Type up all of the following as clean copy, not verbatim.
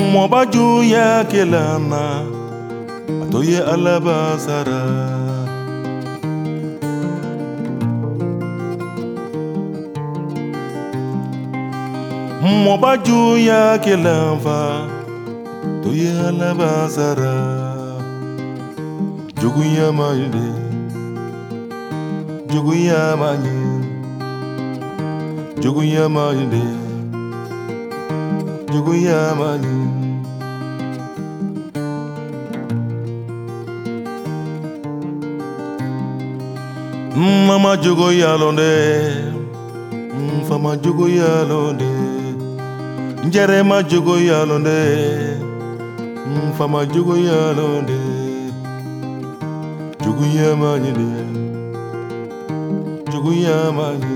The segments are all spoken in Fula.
Mwabaju ya kelana atoye alabasara. Mwabaju ya kelanfa atoye alabasara. Jogu ya maide, jogu ya manye, jogu ya maide, jogu ya manye. Mama jogo ya londe, fama jogo ya londe, Jerema jogo ya londe, fama jogo ya londe, jogo ya manye, jogo ya manye,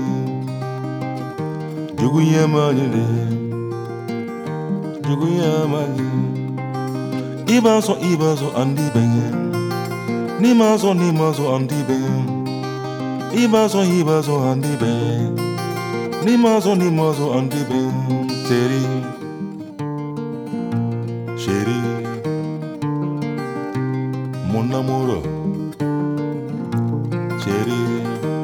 jogo ya manye, jogo ya manye. Ibazo andi benye, ni mazo andi benye. Ibazo andi ben, ni mazo andi ben. Chérie, mon amour, chérie.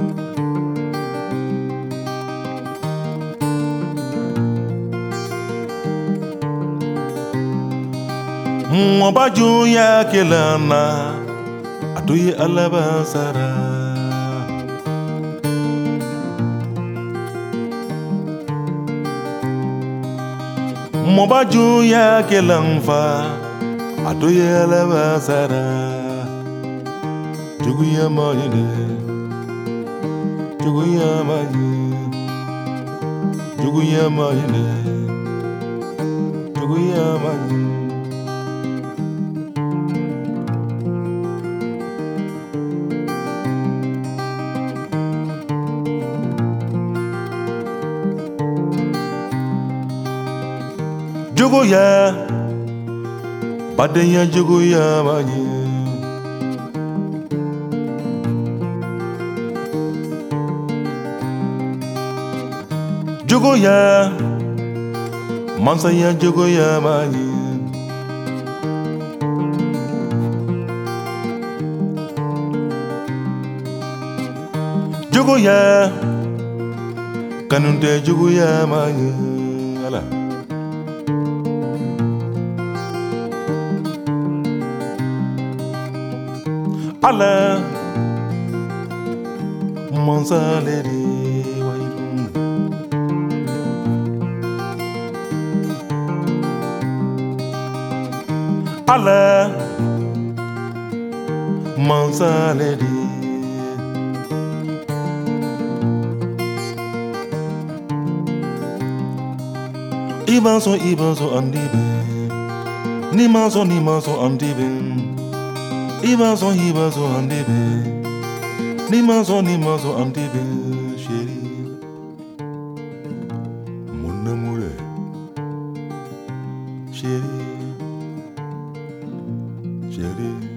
Mwabaju ya kelana atoye alabasara. Mwabaju ya kelanfa atoye alabasara. Jogu ya manye, jogu ya manye, jogu ya manye, jogu ya manye. Jogo ya, badenya jogo ya manye. Jogo ya, mansa ya jogo ya manye. Jogo ya, kanunte jogo ya manye. Ala. Ala Mansaleri Waidum Ala Mansaleri Ibanso andibe Ni maso andibe Ibazo andibe, ni mazo andibe, chérie, mon amour, chérie, chérie.